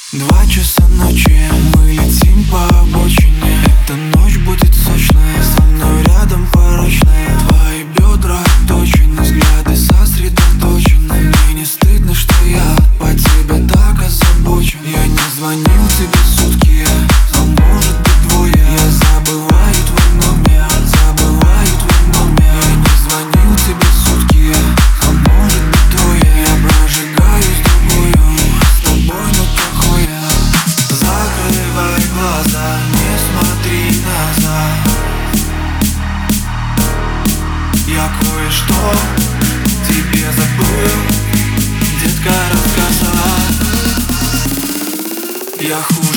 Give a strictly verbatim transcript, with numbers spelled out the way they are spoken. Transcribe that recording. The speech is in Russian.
Два часа ночи, мы летим по обочине. Эта ночь будет сочная, со мной рядом порочная. Твои бедра точены, взгляды сосредоточены. Мне не стыдно, что я по тебе так озабочен. Я не звонил тебе сутки, а может быть двое. Я забываю твой номер, забываю твой номер. Я не звонил тебе сутки, а может быть двое. Я прожигаюсь другую, с тобой но плохое. Закрывай глаза, не смотри назад. Я кое-что тебе забыл, детка, рассказать. Я хуй